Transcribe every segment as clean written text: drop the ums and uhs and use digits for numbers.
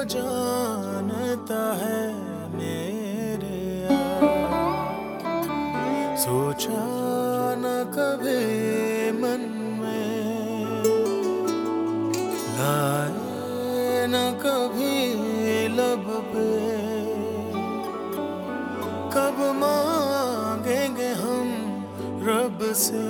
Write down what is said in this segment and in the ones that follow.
जानता है मेरे यार, सोचा न कभी मन में, लाए न कभी लब पे, कब मांगेंगे हम रब से,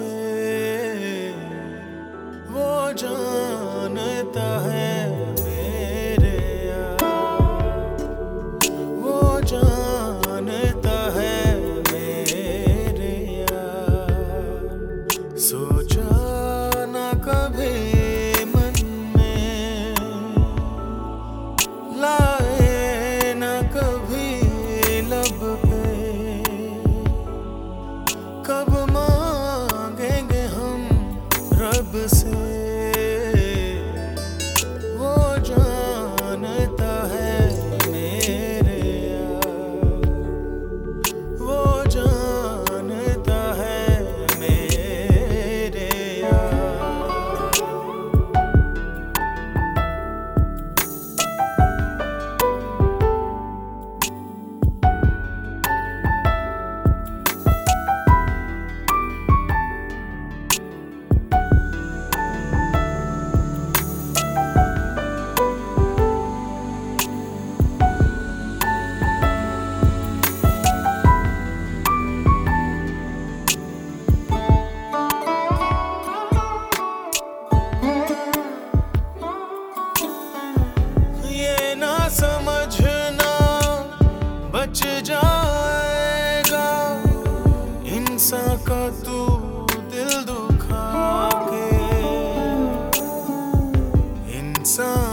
वो जानता है मेरे यार, वो जानता है मेरे यार, सोचा न कभी मन में, लाए न कभी लब पे, कब मांगेंगे हम रब से, वो जानता है मेरे यार, वो जानता है मेरे यार। समझना बच जाएगा इंसान का तू दिल दुखा के, इंसान